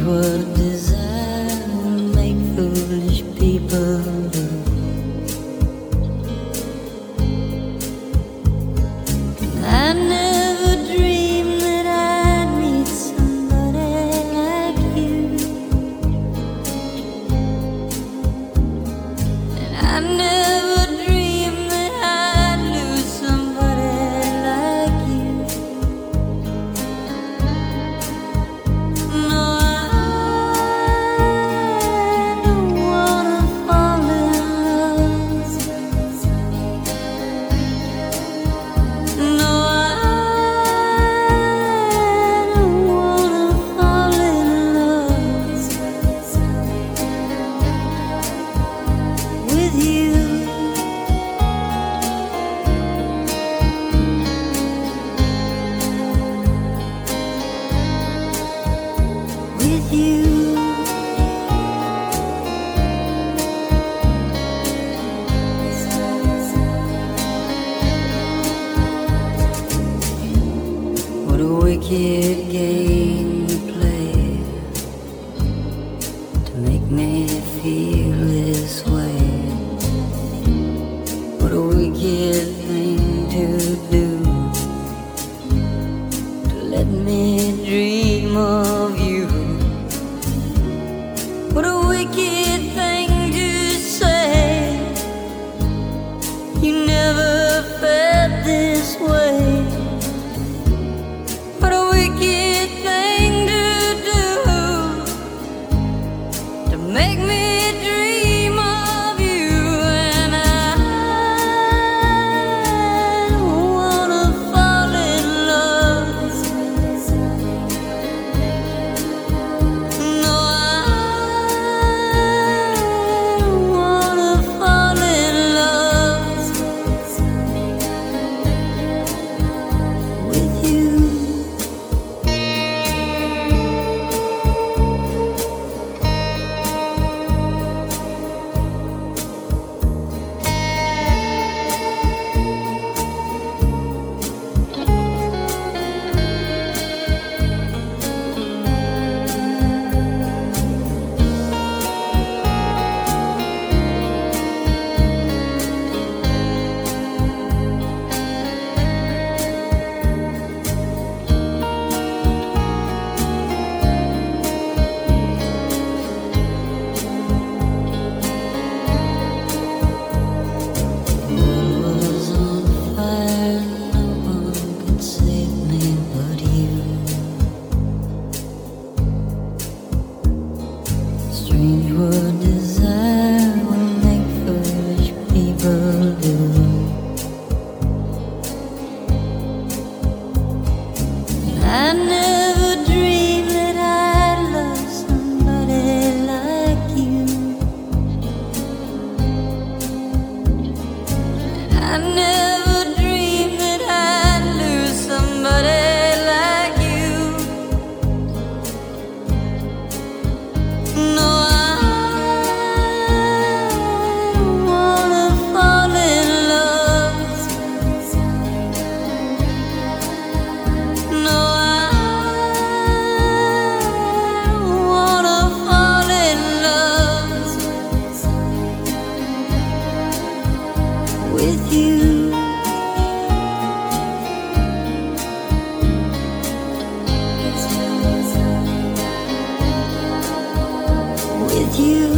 what desire will make foolish people do. I never dreamed that I'd meet somebody like you, and I never dreamed that I'd lose somebody like you. No, I don't wanna fall in love. No, with you. With you. What a wicked game you play to make me feel this way. What a wicked thing to do, to let me dream of you. What a wicked thing to say, you never felt this way. What a wicked thing to do, to make me dream of you. And I don't wanna fall in love. No, I don't wanna fall in love with you. Strange what desire will make foolish people do. I never dreamed that I'd love somebody like you. I never dreamed that I'd lose somebody like you. No, I don't wanna fall in love. No, I don't wanna fall in love with you. With you.